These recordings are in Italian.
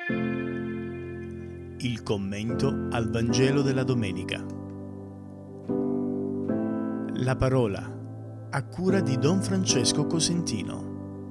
Il commento al Vangelo della domenica. La parola a cura di Don Francesco Cosentino.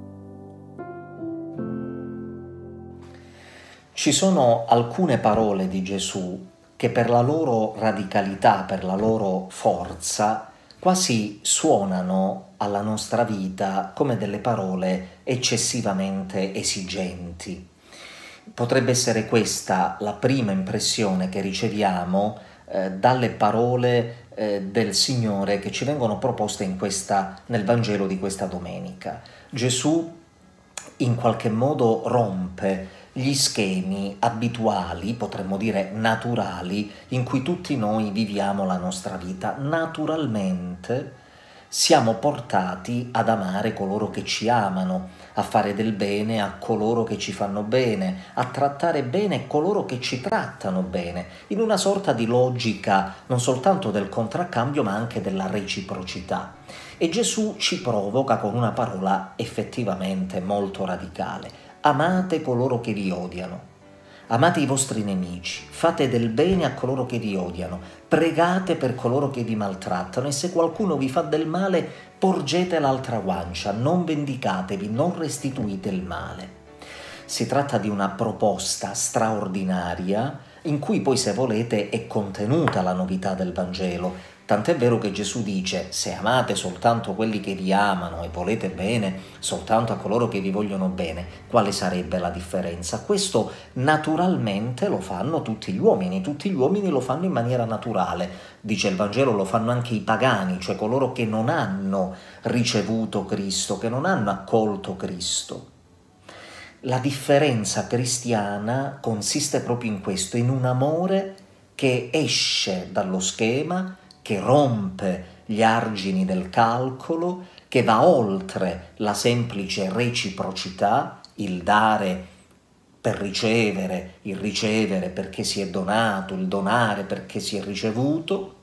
Ci sono alcune parole di Gesù che per la loro radicalità, per la loro forza, quasi suonano alla nostra vita come delle parole eccessivamente esigenti. Potrebbe essere questa la prima impressione che riceviamo dalle parole del Signore che ci vengono proposte nel Vangelo di questa domenica. Gesù in qualche modo rompe gli schemi abituali, potremmo dire naturali, in cui tutti noi viviamo la nostra vita. Naturalmente siamo portati ad amare coloro che ci amano, a fare del bene a coloro che ci fanno bene, a trattare bene coloro che ci trattano bene, in una sorta di logica non soltanto del contraccambio ma anche della reciprocità. E Gesù ci provoca con una parola effettivamente molto radicale: amate coloro che vi odiano. Amate i vostri nemici, fate del bene a coloro che vi odiano, pregate per coloro che vi maltrattano e se qualcuno vi fa del male, porgete l'altra guancia, non vendicatevi, non restituite il male. Si tratta di una proposta straordinaria in cui poi, se volete, è contenuta la novità del Vangelo. Tant'è vero che Gesù dice: se amate soltanto quelli che vi amano e volete bene soltanto a coloro che vi vogliono bene, quale sarebbe la differenza? Questo naturalmente lo fanno tutti gli uomini lo fanno in maniera naturale. Dice il Vangelo, lo fanno anche i pagani, cioè coloro che non hanno ricevuto Cristo, che non hanno accolto Cristo. La differenza cristiana consiste proprio in questo, in un amore che esce dallo schema, che rompe gli argini del calcolo, che va oltre la semplice reciprocità, il dare per ricevere, il ricevere perché si è donato, il donare perché si è ricevuto,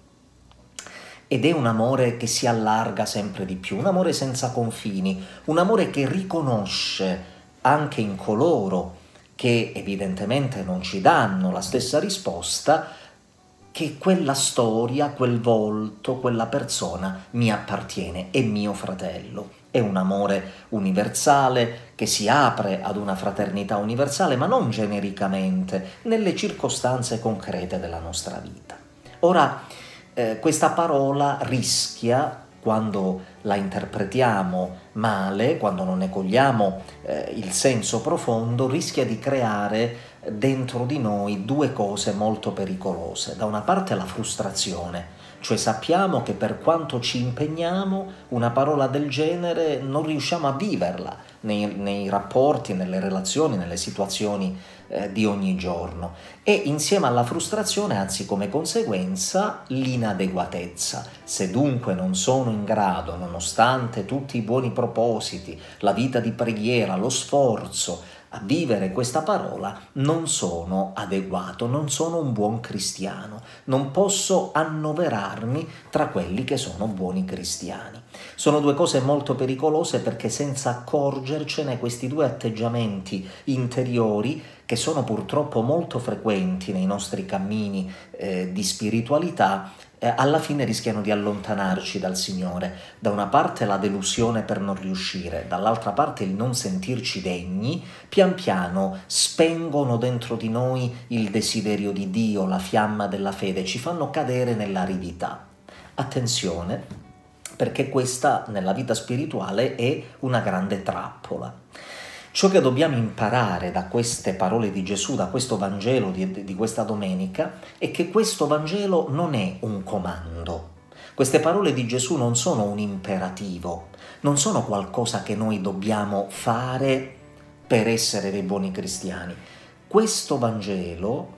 ed è un amore che si allarga sempre di più, un amore senza confini, un amore che riconosce anche in coloro che evidentemente non ci danno la stessa risposta, che quella storia, quel volto, quella persona mi appartiene, è mio fratello. È un amore universale che si apre ad una fraternità universale, ma non genericamente, nelle circostanze concrete della nostra vita. Ora, questa parola rischia, quando la interpretiamo male, quando non ne cogliamo il senso profondo, rischia di creare dentro di noi due cose molto pericolose. Da una parte la frustrazione, cioè sappiamo che per quanto ci impegniamo una parola del genere non riusciamo a viverla nei rapporti, nelle relazioni, nelle situazioni di ogni giorno, e insieme alla frustrazione, anzi come conseguenza, l'inadeguatezza. Se dunque non sono in grado, nonostante tutti i buoni propositi, la vita di preghiera, lo sforzo, a vivere questa parola, non sono adeguato, non sono un buon cristiano, non posso annoverarmi tra quelli che sono buoni cristiani. Sono due cose molto pericolose, perché senza accorgercene questi due atteggiamenti interiori, che sono purtroppo molto frequenti nei nostri cammini di spiritualità, alla fine rischiano di allontanarci dal Signore. Da una parte la delusione per non riuscire, dall'altra parte il non sentirci degni, pian piano spengono dentro di noi il desiderio di Dio, la fiamma della fede, ci fanno cadere nell'aridità. Attenzione, perché questa nella vita spirituale è una grande trappola. Ciò che dobbiamo imparare da queste parole di Gesù, da questo Vangelo di questa domenica, è che questo Vangelo non è un comando. Queste parole di Gesù non sono un imperativo, non sono qualcosa che noi dobbiamo fare per essere dei buoni cristiani. Questo Vangelo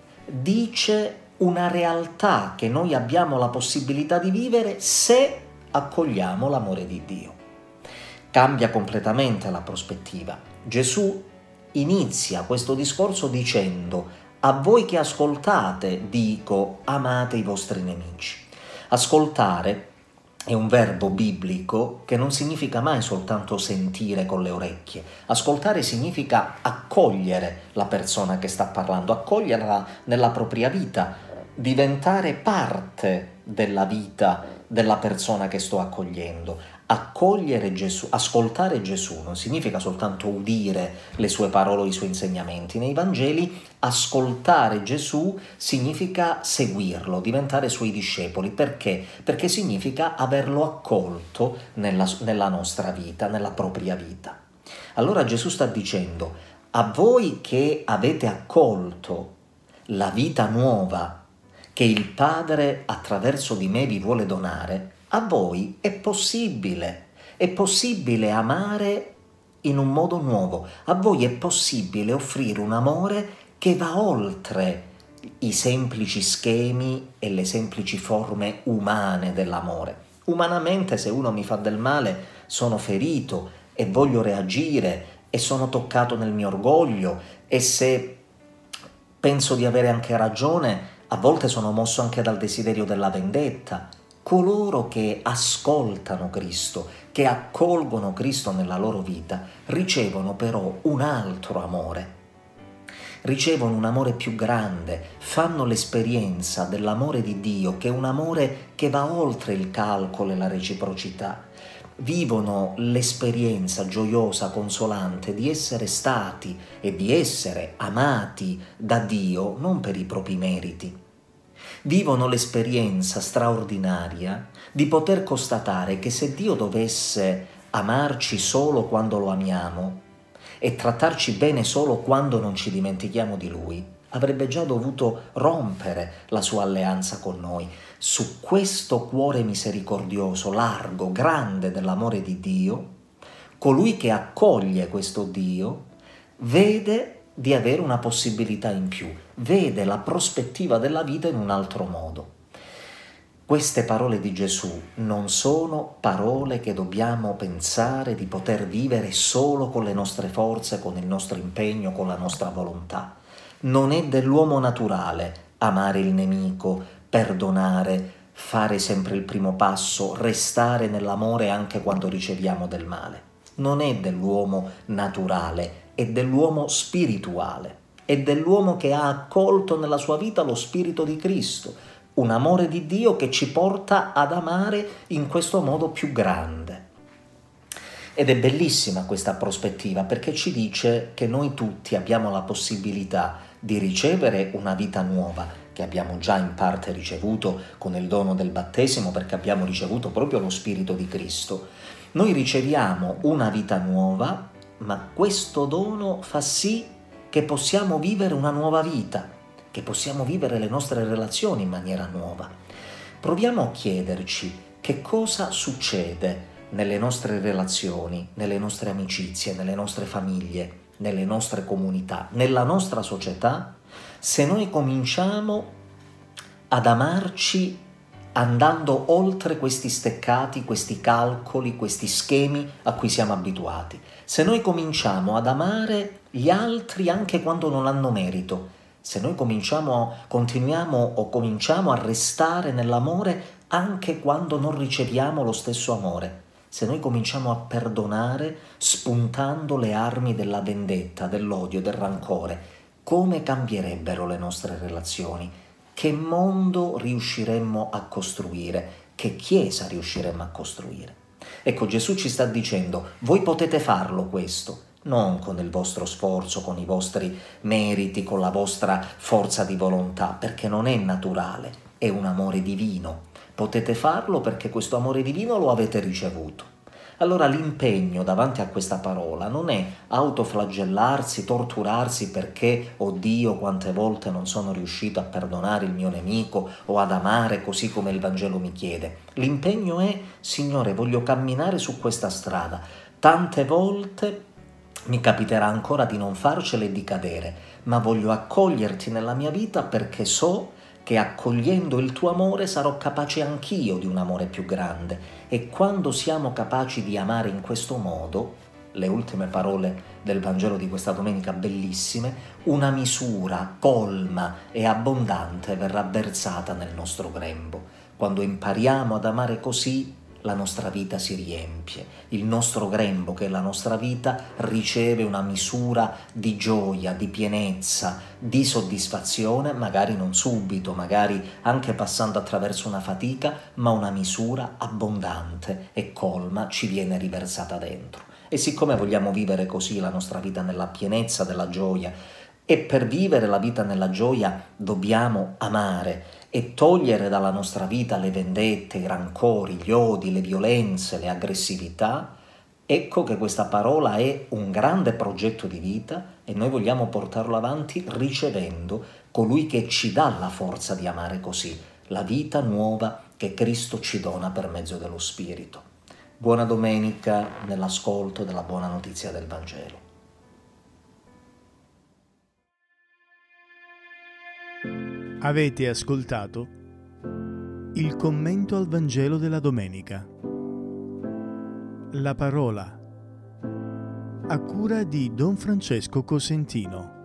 dice una realtà che noi abbiamo la possibilità di vivere se accogliamo l'amore di Dio. Cambia completamente la prospettiva. Gesù inizia questo discorso dicendo: a voi che ascoltate dico, amate i vostri nemici. Ascoltare è un verbo biblico che non significa mai soltanto sentire con le orecchie. Ascoltare significa accogliere la persona che sta parlando, accoglierla nella propria vita, diventare parte della vita della persona che sto accogliendo. Accogliere Gesù, ascoltare Gesù non significa soltanto udire le sue parole o i suoi insegnamenti. Nei Vangeli ascoltare Gesù significa seguirlo, diventare suoi discepoli. Perché? Perché significa averlo accolto nella nostra vita, nella propria vita. Allora Gesù sta dicendo: a voi che avete accolto la vita nuova che il Padre attraverso di me vi vuole donare, a voi è possibile amare in un modo nuovo, a voi è possibile offrire un amore che va oltre i semplici schemi e le semplici forme umane dell'amore. Umanamente, se uno mi fa del male, sono ferito e voglio reagire e sono toccato nel mio orgoglio, e se penso di avere anche ragione, a volte sono mosso anche dal desiderio della vendetta. Coloro che ascoltano Cristo, che accolgono Cristo nella loro vita, ricevono però un altro amore. Ricevono un amore più grande, fanno l'esperienza dell'amore di Dio, che è un amore che va oltre il calcolo e la reciprocità. Vivono l'esperienza gioiosa, consolante di essere stati e di essere amati da Dio non per i propri meriti. Vivono l'esperienza straordinaria di poter constatare che se Dio dovesse amarci solo quando lo amiamo e trattarci bene solo quando non ci dimentichiamo di Lui, avrebbe già dovuto rompere la sua alleanza con noi. Su questo cuore misericordioso, largo, grande dell'amore di Dio, colui che accoglie questo Dio vede di avere una possibilità in più, vede la prospettiva della vita in un altro modo. Queste parole di Gesù non sono parole che dobbiamo pensare di poter vivere solo con le nostre forze, con il nostro impegno, con la nostra volontà. Non è dell'uomo naturale amare il nemico, perdonare, fare sempre il primo passo, restare nell'amore anche quando riceviamo del male. Non è dell'uomo naturale, è dell'uomo spirituale, è dell'uomo che ha accolto nella sua vita lo Spirito di Cristo, un amore di Dio che ci porta ad amare in questo modo più grande. Ed è bellissima questa prospettiva, perché ci dice che noi tutti abbiamo la possibilità di ricevere una vita nuova, che abbiamo già in parte ricevuto con il dono del battesimo, perché abbiamo ricevuto proprio lo Spirito di Cristo. Noi riceviamo una vita nuova, ma questo dono fa sì che possiamo vivere una nuova vita, che possiamo vivere le nostre relazioni in maniera nuova. Proviamo a chiederci che cosa succede nelle nostre relazioni, nelle nostre amicizie, nelle nostre famiglie, nelle nostre comunità, nella nostra società, se noi cominciamo ad amarci andando oltre questi steccati, questi calcoli, questi schemi a cui siamo abituati. Se noi cominciamo ad amare gli altri anche quando non hanno merito, se noi cominciamo a restare nell'amore anche quando non riceviamo lo stesso amore, se noi cominciamo a perdonare spuntando le armi della vendetta, dell'odio, del rancore, come cambierebbero le nostre relazioni? Che mondo riusciremmo a costruire? Che chiesa riusciremmo a costruire? Ecco, Gesù ci sta dicendo: voi potete farlo questo, non con il vostro sforzo, con i vostri meriti, con la vostra forza di volontà, perché non è naturale, è un amore divino. Potete farlo perché questo amore divino lo avete ricevuto. Allora l'impegno davanti a questa parola non è autoflagellarsi, torturarsi perché, oh Dio, quante volte non sono riuscito a perdonare il mio nemico o ad amare così come il Vangelo mi chiede. L'impegno è: Signore, voglio camminare su questa strada. Tante volte mi capiterà ancora di non farcela e di cadere, ma voglio accoglierti nella mia vita perché so che accogliendo il tuo amore sarò capace anch'io di un amore più grande. E quando siamo capaci di amare in questo modo, le ultime parole del Vangelo di questa domenica bellissime, una misura colma e abbondante verrà versata nel nostro grembo. Quando impariamo ad amare così, la nostra vita si riempie, il nostro grembo, che è la nostra vita, riceve una misura di gioia, di pienezza, di soddisfazione, magari non subito, magari anche passando attraverso una fatica, ma una misura abbondante e colma ci viene riversata dentro. E siccome vogliamo vivere così la nostra vita nella pienezza della gioia, e per vivere la vita nella gioia dobbiamo amare e togliere dalla nostra vita le vendette, i rancori, gli odi, le violenze, le aggressività, ecco che questa parola è un grande progetto di vita e noi vogliamo portarlo avanti ricevendo colui che ci dà la forza di amare così, la vita nuova che Cristo ci dona per mezzo dello Spirito. Buona domenica nell'ascolto della buona notizia del Vangelo. Avete ascoltato il commento al Vangelo della domenica. La parola, a cura di Don Francesco Cosentino.